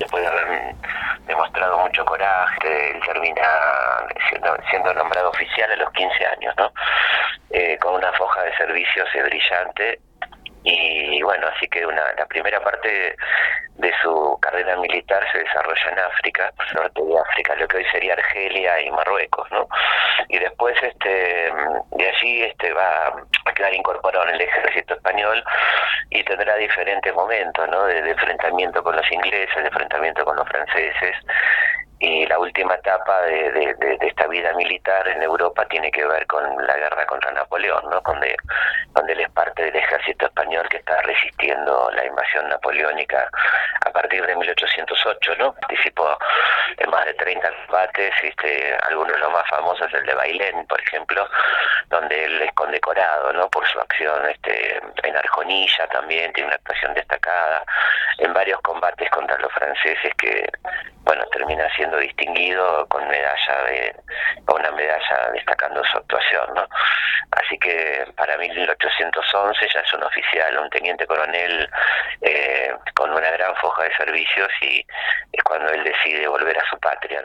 después de haber demostrado mucho coraje, él termina siendo nombrado oficial a los 15 años, ¿no? Con una foja de servicios brillante. Y bueno, así que la primera parte de su carrera militar se desarrolla en África, norte de África, lo que hoy sería Argelia y Marruecos, ¿no? Y después de allí va a quedar incorporado en el ejército español y tendrá diferentes momentos, ¿no? De enfrentamiento con los ingleses, de enfrentamiento con los franceses. Y la última etapa de esta vida militar en Europa tiene que ver con la guerra contra Napoleón, ¿no? Donde él es parte del ejército español que está resistiendo la invasión napoleónica a partir de 1808, ¿no? Participó en más de 30 combates, algunos de los más famosos, el de Bailén, por ejemplo, donde él es condecorado, ¿no? Por su acción en Arjonilla también, tiene una actuación destacada, en varios combates contra los franceses que, bueno, termina siendo distinguido con una medalla destacando su actuación, ¿no? Así que para 1811 ya es un oficial, un teniente coronel con una gran foja de servicios, y es cuando él decide volver a su patria.